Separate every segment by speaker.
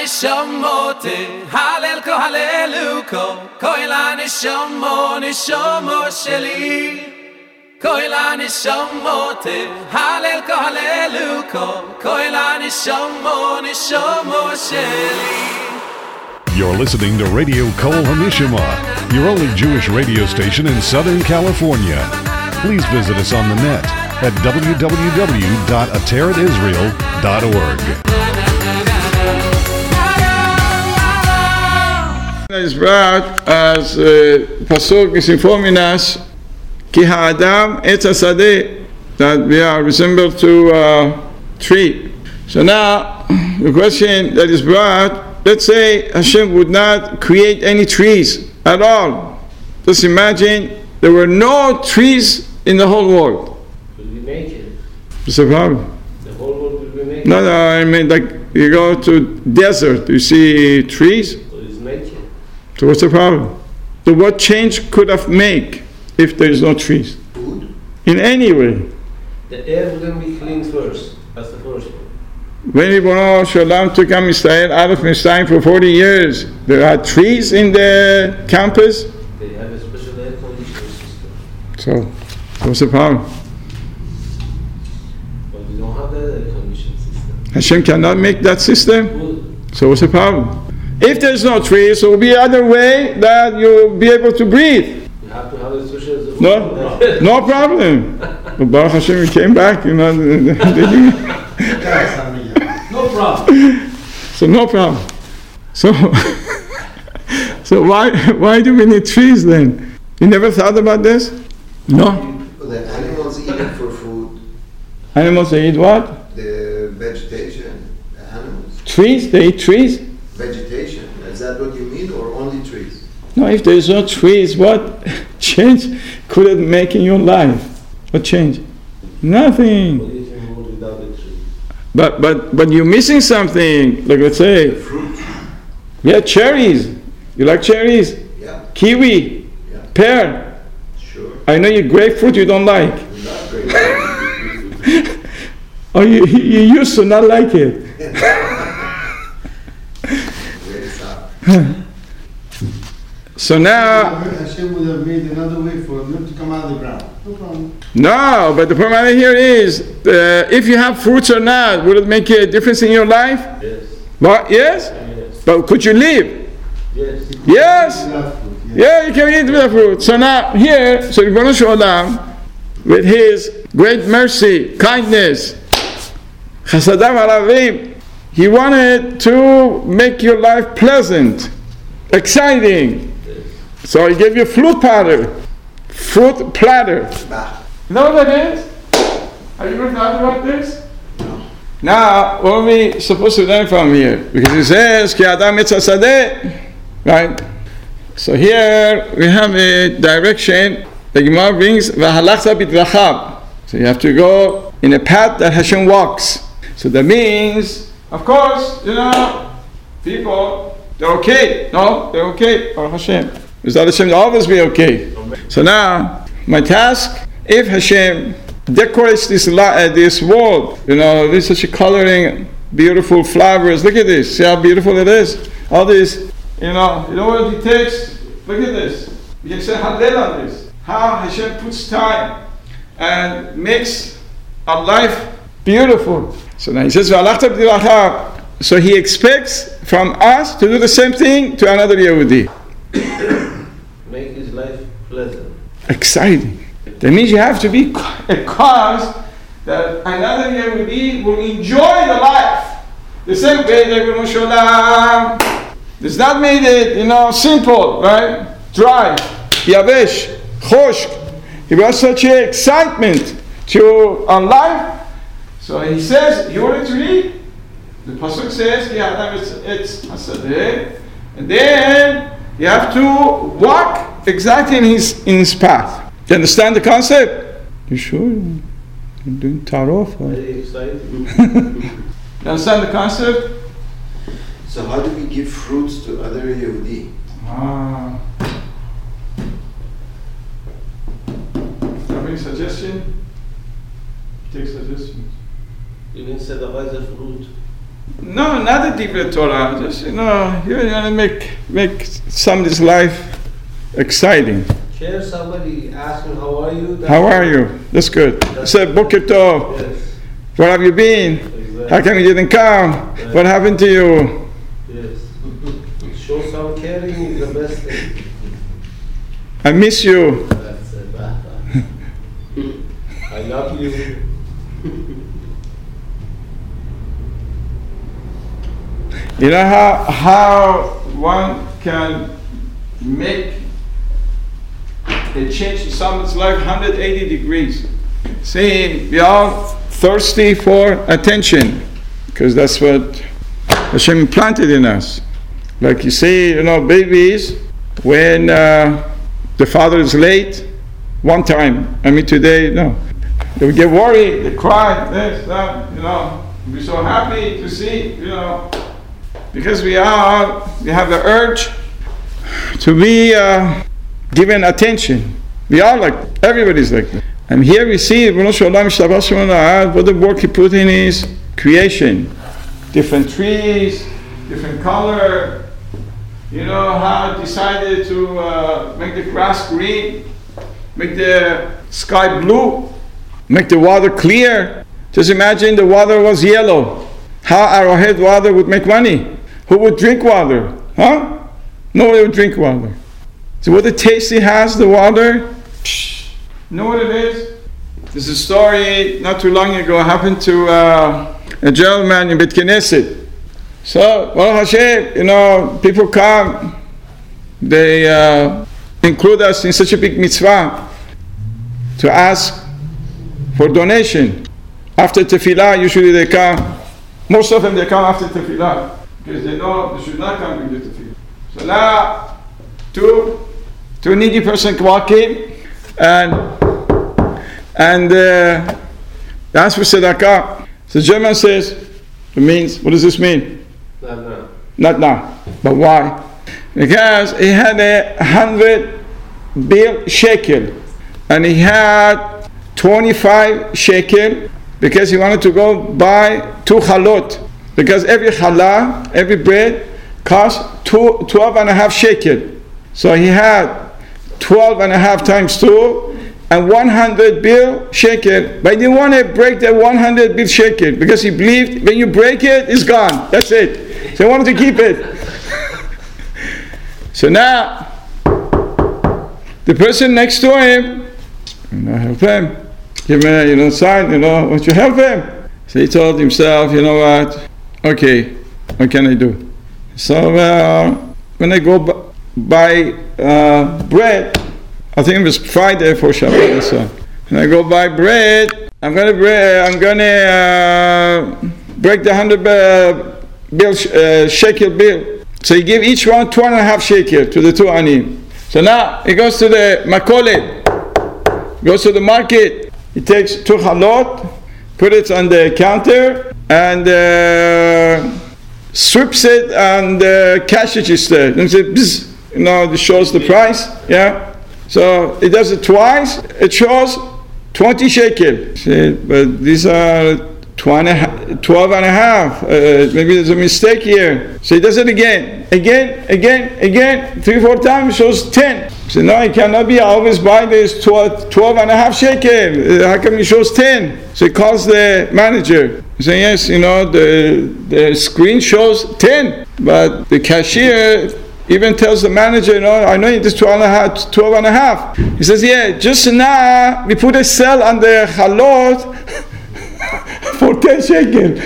Speaker 1: nishamote halel ko haleluko koila nishamo sheli koila nishamote halel ko haleluko koila nishamo sheli.
Speaker 2: You're listening to Radio Kol Hanishma, your only Jewish radio station in Southern California. Please visit us on the net at www.ateratisrael.org.
Speaker 3: Is brought as Pasuk is informing us, Ki ha'adam etz hasadeh, that we are resembled to a tree. So now, the question that is brought, let's say Hashem would not create any trees at all. Just imagine there were no trees in the whole world.
Speaker 4: Will we make it?
Speaker 3: What's the problem?
Speaker 4: The whole world will be made?
Speaker 3: No, I mean like you go to desert, you see trees. So what's the problem? So what change could have made if there is no trees?
Speaker 4: Food?
Speaker 3: In any way.
Speaker 4: The air wouldn't be clean first. That's the first one.
Speaker 3: When Ribono Shalom took Am Yisrael out of Mitzrayim for 40 years, there are trees in the campus?
Speaker 4: They have a special air conditioning system.
Speaker 3: So what's the problem?
Speaker 4: But we don't have that air conditioning system.
Speaker 3: Hashem cannot make that system?
Speaker 4: Good.
Speaker 3: So what's the problem? If there's no trees, there will be another way that you'll be able to breathe.
Speaker 4: You have to have a special...
Speaker 3: No problem. But Baruch Hashem, we came back,
Speaker 4: No problem.
Speaker 3: So no problem. So why do we need trees then? You never thought about this? No?
Speaker 5: The animals eat it for food.
Speaker 3: Animals, they eat what?
Speaker 5: The vegetation, the animals.
Speaker 3: Trees? They eat trees?
Speaker 5: Vegetation, is that what you mean, or only trees?
Speaker 3: No, if there is no trees, what change could it make in your life? What change? Nothing.
Speaker 4: What do you think would without the tree?
Speaker 3: But you're missing something. Like let's say,
Speaker 5: Fruit.
Speaker 3: Yeah, cherries. You like cherries?
Speaker 5: Yeah.
Speaker 3: Kiwi.
Speaker 5: Yeah.
Speaker 3: Pear.
Speaker 5: Sure.
Speaker 3: I know you grapefruit you don't like.
Speaker 5: Not great.
Speaker 3: Oh, you used to not like it. So now,
Speaker 6: Hashem would have made another way for them to come out of the ground. No problem.
Speaker 3: no, but the problem here is, if you have fruits or not, would it make a difference in your life?
Speaker 4: Yes.
Speaker 3: What? Yes?
Speaker 4: Yes.
Speaker 3: But could you live?
Speaker 4: Yes.
Speaker 3: Yes?
Speaker 6: Enough food, yes.
Speaker 3: Yeah, you can eat the fruit. So now, here, so Ribono Shalom, with his great mercy, kindness, Chasadav Haravim, he wanted to make your life pleasant, exciting. So he gave you fruit platter. Fruit platter. You know what that is? Have you ever thought about this? No. Now, what are we supposed to learn from here? Because it says, Ki Adam etz hasadeh, right? So here we have a direction. The Gemara brings, V'halachta b'drachav. So you have to go in a path that Hashem walks. So that means, of course, people, they're okay. No, they're okay. Baruch Hashem. Without Hashem, they'll always be okay. So now, my task, if Hashem decorates this world, this such a coloring, beautiful flowers. Look at this. See how beautiful it is? All this, you know what it takes? Look at this. You can say Hallel on this. How Hashem puts time and makes our life beautiful. So now he says, so he expects from us to do the same thing to another Yehudi.
Speaker 4: Make his life pleasant.
Speaker 3: Exciting. That means you have to be a cause that another Yehudi will enjoy the life. The same way that Ribono Shalom does not make it, simple, right? Dry, yavesh, choshk. He brought such an excitement to our life. So he says, you want to read? The pasuk says, it's hasadeh, and then you have to walk exactly in his path. Do you understand the concept? You sure? You're doing tarof?
Speaker 4: Very exciting.
Speaker 3: You understand the concept?
Speaker 5: So how do we give fruits to other Yehudi?
Speaker 3: Have any suggestion? Take suggestions.
Speaker 4: You mean tzedakah is a fruit?
Speaker 3: No, not a deeper Torah. Just, you want to make somebody's life exciting.
Speaker 4: Share somebody asking, how are you?
Speaker 3: How are you? That's good. Say, Boker Tov.
Speaker 4: Yes.
Speaker 3: Where have you been?
Speaker 4: Exactly.
Speaker 3: How come you didn't come?
Speaker 4: Right.
Speaker 3: What happened to you?
Speaker 4: Yes. Show some caring is the best thing.
Speaker 3: I miss you.
Speaker 4: That's it. I love you.
Speaker 3: You know how one can make a change in someone's life 180 degrees. See, we are thirsty for attention because that's what Hashem implanted in us. Like you see, babies, when the father is late, one time, today, no. They would get worried, they cry, this, that, We're so happy to see, because we have the urge to be given attention. We are like, everybody's like that. And here we see, what the work he put in his creation. Different trees, different color. How he decided to make the grass green, make the sky blue, make the water clear. Just imagine the water was yellow. How Arrowhead water would make money? Who would drink water? Huh? Nobody would drink water. So what the taste it has, the water? You know what it is? There's a story not too long ago happened to a gentleman in Bet Knesset. So, Baruch Hashem, people come, they include us in such a big mitzvah to ask for donation. After tefillah, usually they come, most of them they come after tefillah, because they know they should not come with the tefillah. So now, two needy person walk in, and they ask for tzedakah. So the German says, it means, what does this mean? Not now. But why? Because he had 100 bill shekel, and he had 25 shekel, because he wanted to go buy 2 chalot, because every challah, every bread, cost 12.5 shekel. So he had 12.5 times 2 and 100 bill shekel, but he didn't want to break the 100 bill shekel because he believed when you break it, it's gone. That's it. So he wanted to keep it. So now the person next to him, help him. Give him, sign, won't you help him? So he told himself, you know what? Okay, what can I do? So when I go buy bread, I think it was Friday for Shabbat or so. When I go buy bread, I'm gonna break the 100 shekel bill. So he gave each one 2.5 shekel to the 2 anim. So now he goes to the makolet, goes to the market. He takes 2 halot, put it on the counter, and sweeps it on the cash register. And says, it shows the price. Yeah. So it does it twice. It shows 20 shekel. But these are 12.5. Maybe there's a mistake here. So he does it again, 3-4 times. Shows 10. So no, it cannot be. I always buy this 12.5 shekel. How come it shows 10? So he calls the manager. He says, yes, the screen shows 10, but the cashier even tells the manager, I know it is 12.5. He says, yeah, just now we put a sell on the chalot for 10 shekel.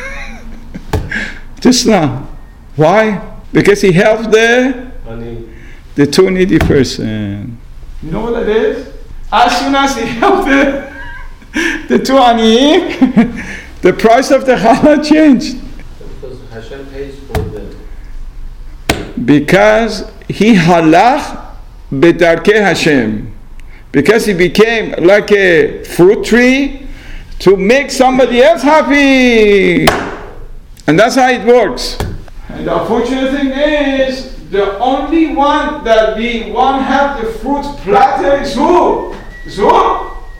Speaker 3: Just now. Why? Because he helped the 2 needy person. You know what that is? As soon as he helped the 2 ani, the price of the challah changed.
Speaker 4: Because Hashem pays for them.
Speaker 3: Because he halach bedarkei Hashem. Because he became like a fruit tree to make somebody else happy. And that's how it works. And the unfortunate thing is, the only one that we won't have the fruit platter is who?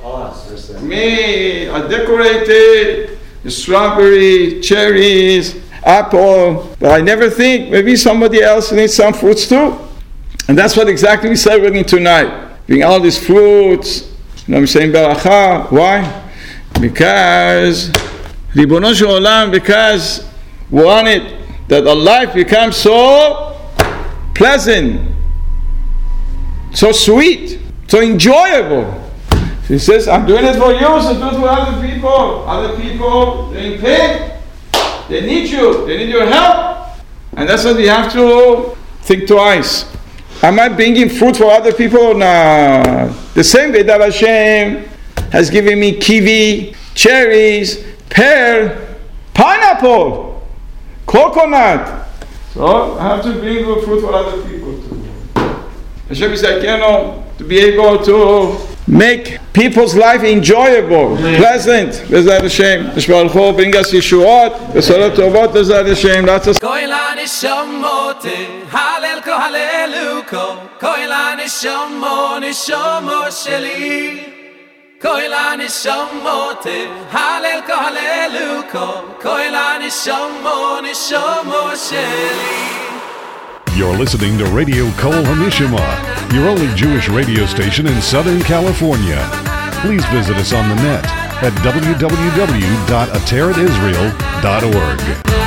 Speaker 3: Us. Me, I decorated the strawberry, cherries, apple, but I never think maybe somebody else needs some fruits too. And that's what exactly we celebrating tonight. Bring all these fruits. I'm saying beracha. Why? Because Ribono Shel Olam, because we want it that our life becomes so pleasant, so sweet, so enjoyable. He says, I'm doing it for you, so do it for other people. Other people, they're in pain. They need you. They need your help. And that's what we have to think twice. Am I bringing fruit for other people? No. The same way that Hashem has given me kiwi, cherries, pear, pineapple, coconut. So I have to bring good fruit for other people too. Hashem is like, to be able to make people's life enjoyable, pleasant. Bezrat Hashem. Yishbar Hu, bring us Yeshuot, Besorot Tovot, Bezrat Hashem. Lots of
Speaker 1: Koila nishamote, halel ko haleluko, koila nishamo, nishamo sheli. Koila nishamote, halel ko haleluko, koila nishamo, nishamo sheli.
Speaker 2: You're listening to Radio Kol HaNishama, your only Jewish radio station in Southern California. Please visit us on the net at www.ateratisrael.org.